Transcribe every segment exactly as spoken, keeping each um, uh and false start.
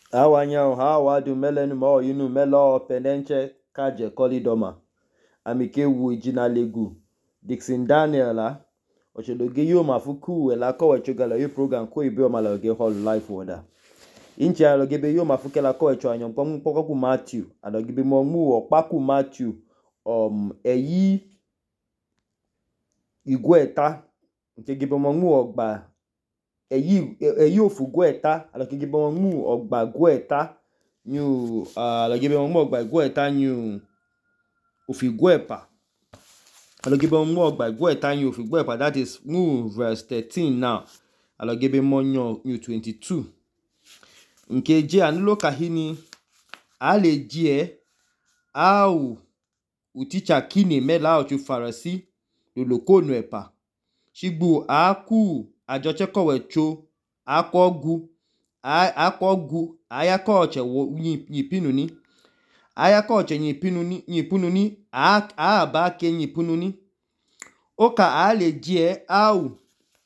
Awanya hawa du melen mo yinu melo penenche kaje kolidoma. Amike wu jina legu. Dixon Daniela. Ochedoge yo mafuku ela ko wechogala yo program ko ibe o maloge hall life wada. Inche alogebe yo mafuke la ko wecho anyom pom pokoku Matthew. Alogebe mo mu opaku Matthew. Um eyi igweta. Nke gebe mo mu ogba eyi eyi ofugweta. Alogebe mo mu ogba gweta. New uh like give me more by go eta new ofigwepa. I'll give me more by go eta new ofigwepa. That is move verse thirteen now. I'll give me more new twenty-two. Nke je anulo kahini ale je au uticha kini mela ochu farasi loloko nuepa. Shigbu aku ajocheko wecho akogu akogu ayakoche nyipinuni ayakoche nyipinuni nyipinuni a a ba ke nyipinuni oka ale je au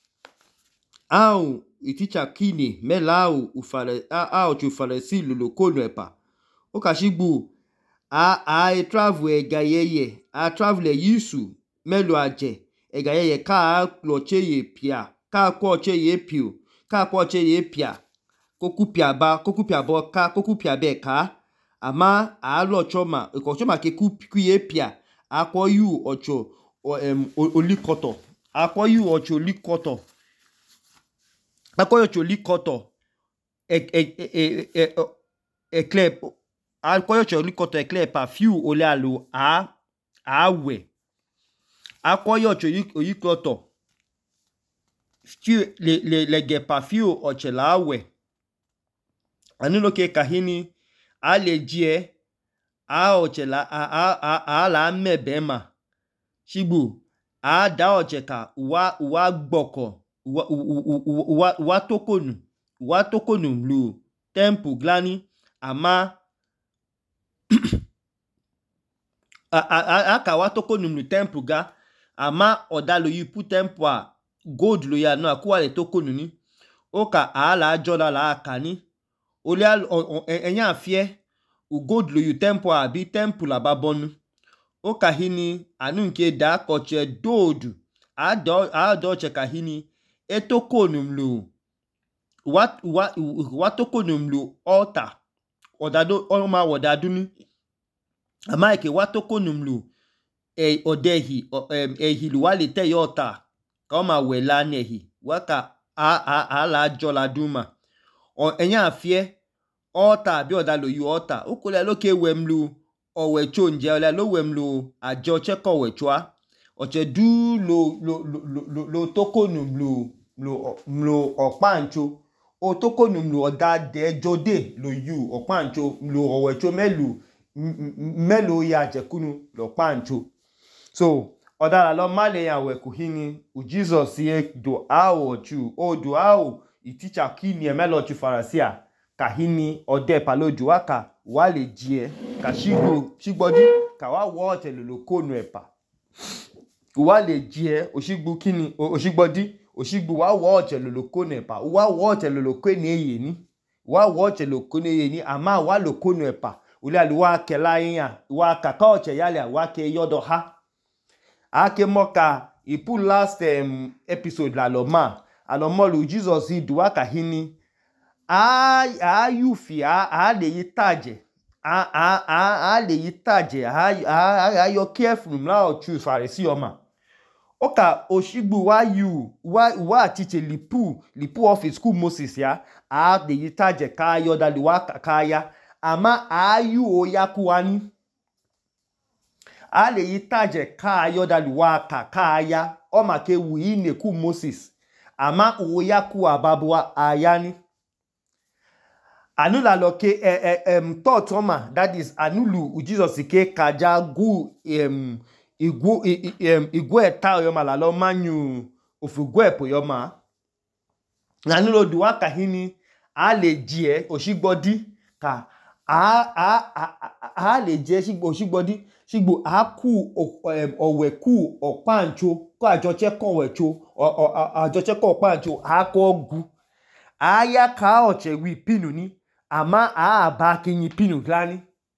au iticha kini melau ufare au tu faresi lolokonu epa oka shigbu a a travel egayeye a travel yisu melu aje egayeye ka loche ye pia ka koche ye piu ka koche ye pia kokupia ba kokupia bo ka kokupia be ka ama alo choma ko choma ke kuye pia akoyu ocho em olikoto akoyu ocho likoto akoyu ocho likoto e e e e eclep akoyu ocho likoto eclep perfume ole alu a awe akoyu ocho likoto stu le le le ge perfume ocho la awe anulo ke kahini alejie a ochela a a a la mebema shigbu a da ocheka wa wa gboko wa wa wa tokonu wa tokonu lu temple glani ama a a aka wa tokonu lu temple ga ama odalo you put temple a gold lo ya no akwa le tokonu ni oka a la jola la akani ole enya afie u gold lo you temple abi temple la babonu o kahini anu nke da koche dodu ado ado che kahini etokonum lu what what what tokonum lu altar odado oma wodaduni ama ke watokonum lu e odehi em ehilu wale te yota kama wela nehi waka a a a la jola duma o enya afie altar bi odalo you altar ukole loke wemlu owecho nje ole lo wemlu ajo cheko wechwa oche du lo lo lo lo tokonum lo lo lo opancho o tokonum lo oda de jode lo you opancho lo owecho melu melo ya jekunu lo pancho so odara lo male ya we kuhini u Jesus ye do awo chu o do awo iticha kini emelo chu farasia kahini ode paloju waka wale jie ka shigbo shigbodi ka wa wo telolo konu epa wale jie oshigbu kini oshigbodi oshigbu wa wo telolo konu epa wa wo telolo konu eye ni wa wo telolo konu eye ni ama wa lo konu epa ule aluwa kela yin wa kaka oche yale wa ke yodo ha ake moka ipu last um, episode la lo ma alomolu Jesus idu aka hini a a yufi a a le yitaje a a a a le yitaje a a a yo careful mla o chu farisi oma oka oshigbu wa you wa wa teach lipu lipu of school Moses ya a le yitaje ka yo dali wa kaya ama a yu oyakuani a le yitaje ka yo dali wa kaya o ma ke wi ne ku Moses ama oyaku ababwa ayani anula loke eh, eh, um, thought oma that is anulu Jesus ke kaja gu um, igwu um, igwe eta yoma la lo manyu ofugwe po yoma anulo duwa kahini a le jie oshigbodi ka a a a a le jie shigbo oshigbodi shigbo a ku um, oweku opancho ko ajoche ko wecho ajoche ko opancho a ko gu aya ka oche wi pinuni ama a ba kinyi pinu glani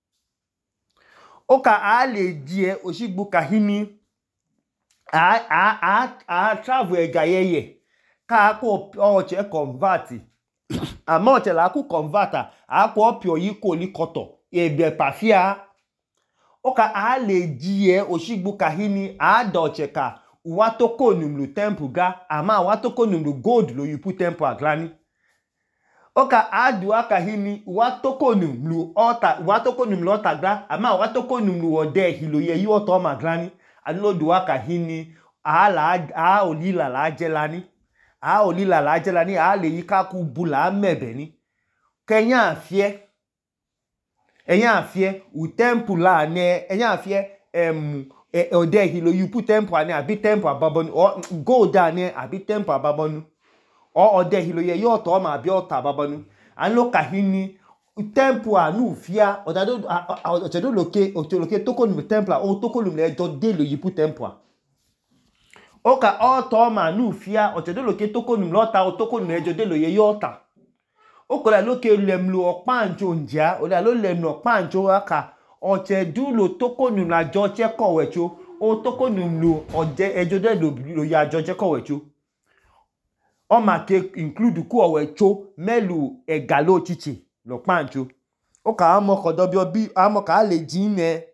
oka a le die oshigbu kahini a a a a travel egayeye ka ko oche convert ama oche la ku converter a ko opio yi ko li koto ebe pafia oka a le die oshigbu kahini a doche ka watoko numlu temple ga ama watoko numlu gold lo yupu temple aglani oka adu aka hini watoko numlu altar watoko numlu altar gra ama watoko numlu ode hiloye yi oto maglani anulodu aka hini ala a olila la jelani a olila la jelani a le yika ku bula mebe ni kenya afie enya afie u temple la ne enya afie em ode hilo yupu temple ani abi temple ababonu o gold ani abi temple ababonu o ode hiloye yi oto ma abi oto ababonu anu kahini temple anu fia odado otedo loke otoloke toko nu temple o toko nu le do de lo yipu temple oka oto ma nu fia otedo loke toko nu lota o toko nu ejo de lo ye yota okola loke lemlu opanjo nja ola lo lemlu opanjo aka otedu lo toko nu la joche kowecho o toko nu lu oje ejo de lo ya joche kowecho o ma ke include ku owecho melu egalo chichi lo pancho o ka amo kodo bi obi amo ka le jine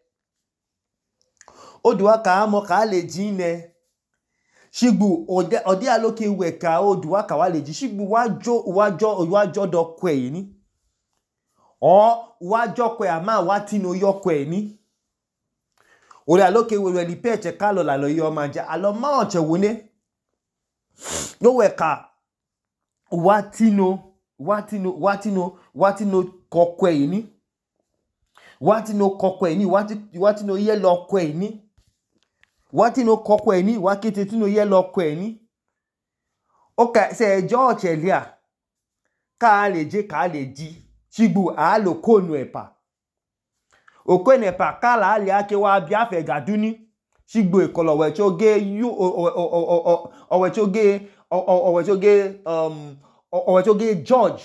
o duwa ka amo ka le jine shigbu ode ode aloke we ka o duwa ka wa le ji shigbu wajo wajo wajo do kwe ni o wajo kwe ama wati no yo kwe ni ore aloke we we li peche kalo la lo yo manja alo ma oche wone no we ka watino watino watino watino kokwe ni watino kokwe ni wati watino yellow kwe ni watino kokwe ni wakete tino yellow kwe ni oka se George elia ka le je ka le ji shigbu a lo konu epa okwe nepa kala ali ake wa bia fe gaduni shigbu ekolo wechoge yu o wechoge o wechoge um owechoge George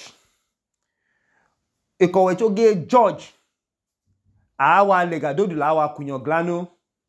ekowechoge George awa legadodu la wa kunyo glano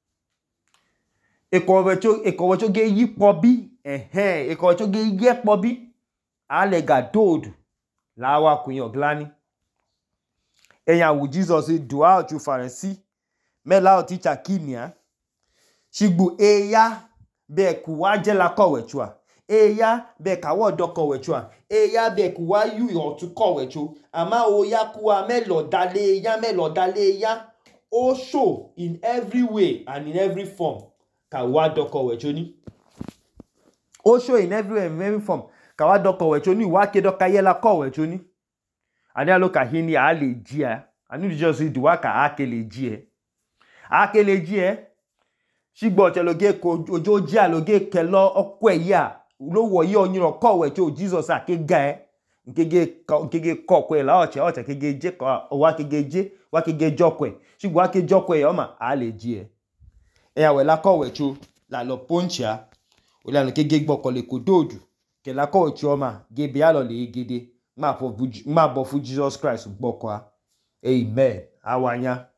ekowecho ekowechoge yipobi ehe ekowechoge yepobi alegadodu la wa kunyo glani eya wu Jesus dua ochu Pharisee mela oticha kinia shigbu eya be kuwa jela kowechua eya be kawo doko wechua eya be kuwa yu otu kowechu ama oya kuwa melo dale ya melo dale ya o show in every way and in every form kawa doko wechoni o show in every way and every form kawa doko wechoni wa ke doka yela kowechoni ani aloka hini ale jia ani just do waka akele jie akele jie shigbo cheloge ko ojo jia loge kelo okwe ya lowo yi onyiro kowe cho Jesus akega e nkege nkege kokwe la oche oche kege je ko wa kege je wa kege jokwe shigbo ake jokwe o ma ale jie e ya we la kowe cho la lo poncha o la kege gboko le kododu ke la kowe cho ma ge bia lo le gede ma fo ma bo fu Jesus Christ gboko a amen awanya